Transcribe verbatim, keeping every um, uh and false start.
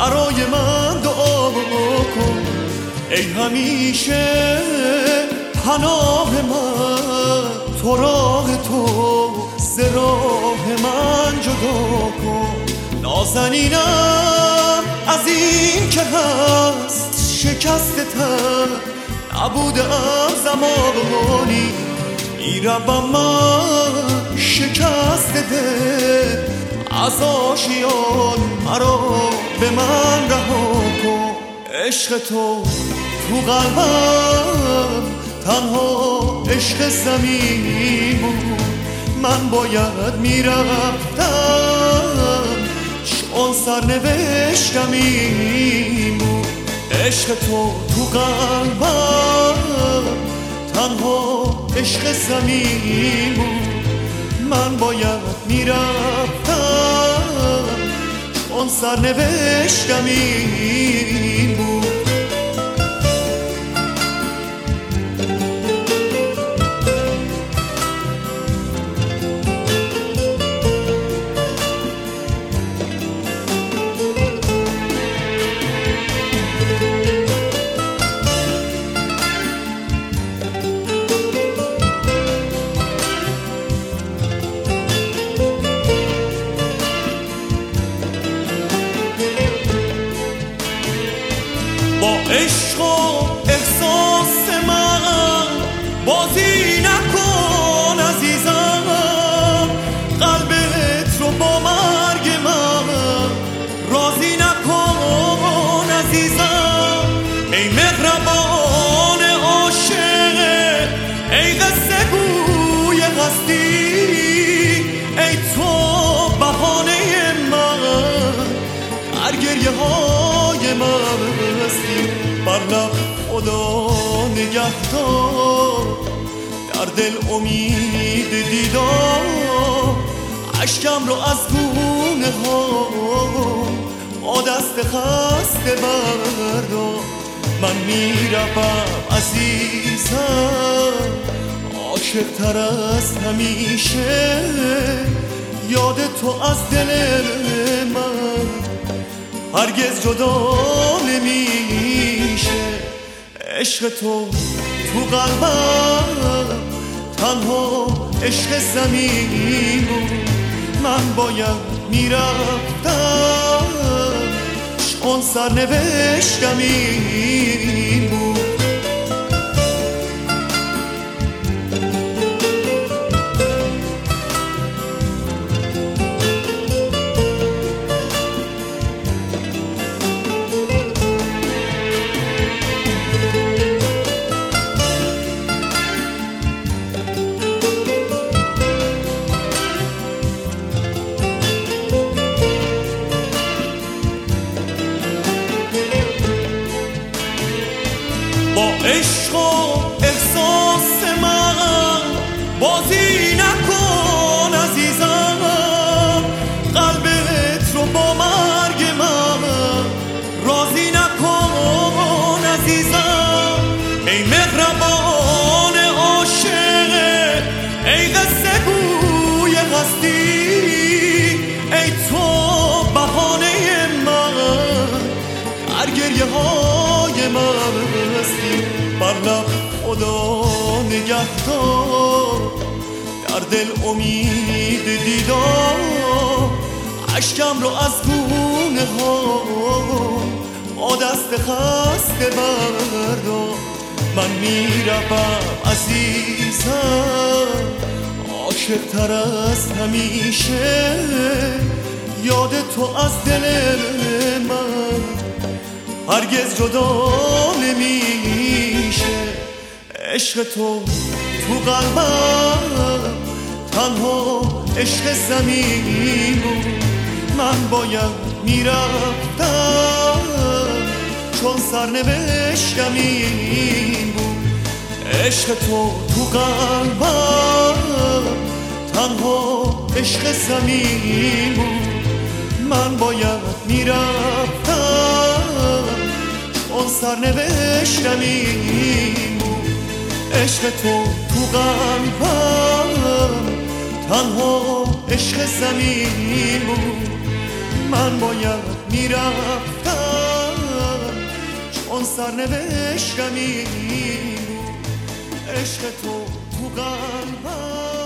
برای من دعا کن، ای همیشه پناه من، تو راه تو ز راه من جدا کن. نازنینم از این که هست شکست تن، نبودم زمانی میروم من شکست دل، از آشیان مرا به من رها کن. عشق تو تو قلبم تنها عشق زمین بود، من باید میرفتم چون سرنوشتم این بود. عشق تو تو قلبم تنها عشق زمین بود، من باید میرفتم چون سرنوشتم این بود. با عشق و احساس من بازی نکن عزیزم، قلبت رو با مرگ من راضی نکن عزیزم. ای مهربان عاشق، ای قصه گوی هستی، ای تو بهانه من در گریه های من بر لب خدا نگهدار، در دل امید دیدار، اشکم رو از گونه ها با دست خسته بردار. من میروم عزیزم عاشق تر از همیشه، یاد تو از دل من هرگز جدا نمیشه. عشق تو تو قلبم تنها عشق زمین بود، من باید میرفتم چون سرنوشتم این بود. با عشق و احساس من بازی نکن عزیزم، قلبت رو با مرگ من راضی نکن عزیزم. ای مهربان عاشق، ای قصه گوی هستی، ای تو بهانه من در گریه های من بر لب خدا نگهدار، در دل امید دیدار، اشکم رو از گونه ها با دست خسته بردار. من میروم عزیزم عاشق تر از همیشه، یاد تو از دل من هرگز جدا نمیشه. عشق تو تو قلبم تنها عشق زمین بود، من باید میرفتم چون سرنوشتم این بود. عشق تو تو قلبم تنها عشق زمین بود، من باید میرفتم چون سرنوشتم این بود. عشق تو تو قلبم تنها عشق زمین بود، من باید میرفتم چون سرنوشتم این بود عشق تو تو قلبم